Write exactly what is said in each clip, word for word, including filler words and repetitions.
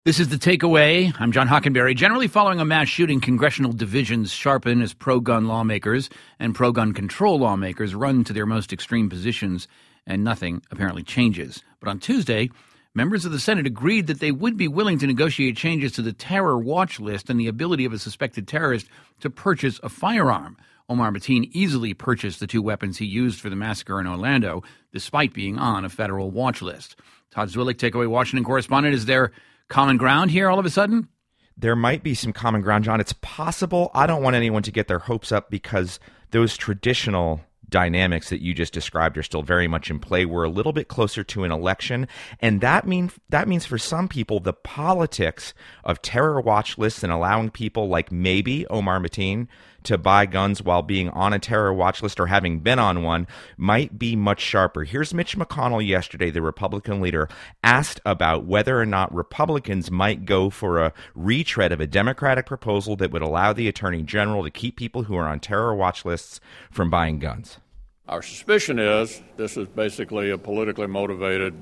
This is The Takeaway. I'm John Hockenberry. Generally following a mass shooting, congressional divisions sharpen as pro-gun lawmakers and pro-gun control lawmakers run to their most extreme positions, and nothing apparently changes. But on Tuesday, members of the Senate agreed that they would be willing to negotiate changes to the terror watch list and the ability of a suspected terrorist to purchase a firearm. Omar Mateen easily purchased the two weapons he used for the massacre in Orlando, despite being on a federal watch list. Todd Zwillich, Takeaway Washington correspondent, is there common ground here all of a sudden? There might be some common ground, John. It's possible. I don't want anyone to get their hopes up because those traditional dynamics that you just described are still very much in play. We're a little bit closer to an election, and that mean that means for some people the politics of terror watch lists and allowing people like maybe Omar Mateen to buy guns while being on a terror watch list or having been on one might be much sharper. Here's Mitch McConnell yesterday, the Republican leader, asked about whether or not Republicans might go for a retread of a Democratic proposal that would allow the Attorney General to keep people who are on terror watch lists from buying guns. Our suspicion is this is basically a politically motivated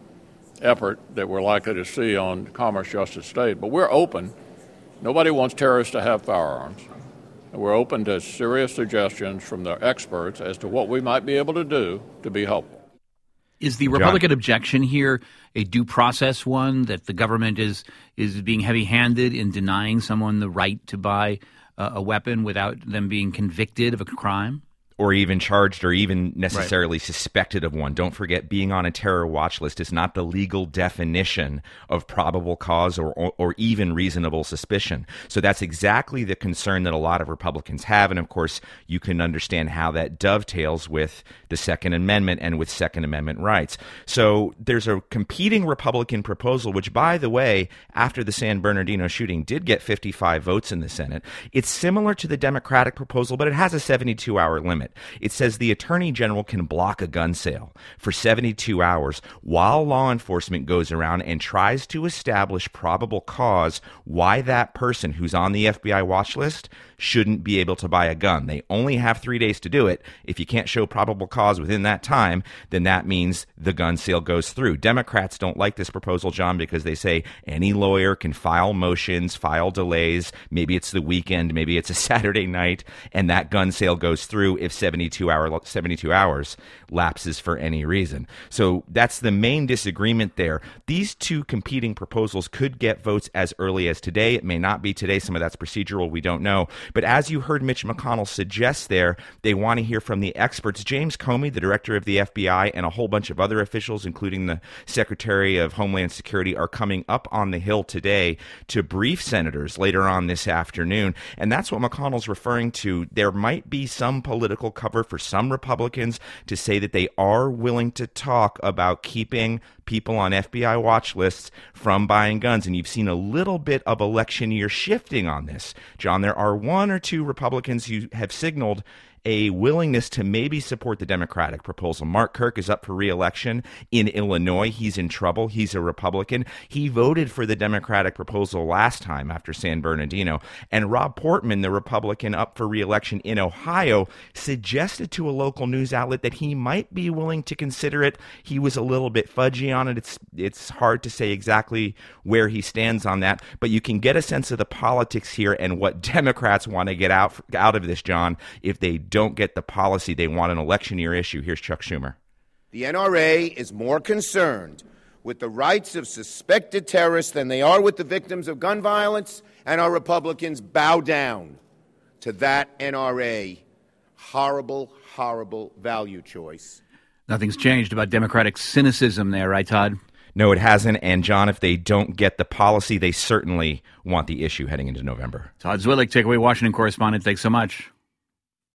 effort that we're likely to see on Commerce Justice State, but we're open. Nobody wants terrorists to have firearms. And we're open to serious suggestions from the experts as to what we might be able to do to be helpful. Is the Republican John. objection here a due process one, that the government is is being heavy-handed in denying someone the right to buy uh, a weapon without them being convicted of a crime? Or even charged or even necessarily right. suspected of one. Don't forget, being on a terror watch list is not the legal definition of probable cause or, or, or even reasonable suspicion. So that's exactly the concern that a lot of Republicans have. And of course, you can understand how that dovetails with the Second Amendment and with Second Amendment rights. So there's a competing Republican proposal, which, by the way, after the San Bernardino shooting did get fifty-five votes in the Senate. It's similar to the Democratic proposal, but it has a seventy-two hour limit. It says the Attorney General can block a gun sale for seventy-two hours while law enforcement goes around and tries to establish probable cause why that person who's on the F B I watch list shouldn't be able to buy a gun. They only have three days to do it. If you can't show probable cause within that time, then that means the gun sale goes through. Democrats don't like this proposal, John, because they say any lawyer can file motions, file delays. Maybe it's the weekend, maybe it's a Saturday night, and that gun sale goes through if seventy-two hours lapses for any reason. So that's the main disagreement there. These two competing proposals could get votes as early as today. It may not be today. Some of that's procedural. We don't know. But as you heard Mitch McConnell suggest there, they want to hear from the experts. James Comey, the director of the F B I, and a whole bunch of other officials, including the Secretary of Homeland Security, are coming up on the Hill today to brief senators later on this afternoon. And that's what McConnell's referring to. There might be some political cover for some Republicans to say that they are willing to talk about keeping people on F B I watch lists from buying guns. And you've seen a little bit of election year shifting on this. John, there are one or two Republicans who have signaled a willingness to maybe support the Democratic proposal. Mark Kirk is up for re-election in Illinois. He's in trouble. He's a Republican. He voted for the Democratic proposal last time after San Bernardino. And Rob Portman, the Republican up for re-election in Ohio, suggested to a local news outlet that he might be willing to consider it. He was a little bit fudgy on it. It's it's hard to say exactly where he stands on that, but you can get a sense of the politics here and what Democrats want to get out out of this, John, if they don't get the policy they want, an election year issue. Here's Chuck Schumer. The N R A is more concerned with the rights of suspected terrorists than they are with the victims of gun violence, and our Republicans bow down to that N R A horrible, horrible value choice. Nothing's changed about Democratic cynicism there, right, Todd? No, it hasn't. And, John, if they don't get the policy, they certainly want the issue heading into November. Todd Zwillich, Takeaway Washington correspondent. Thanks so much.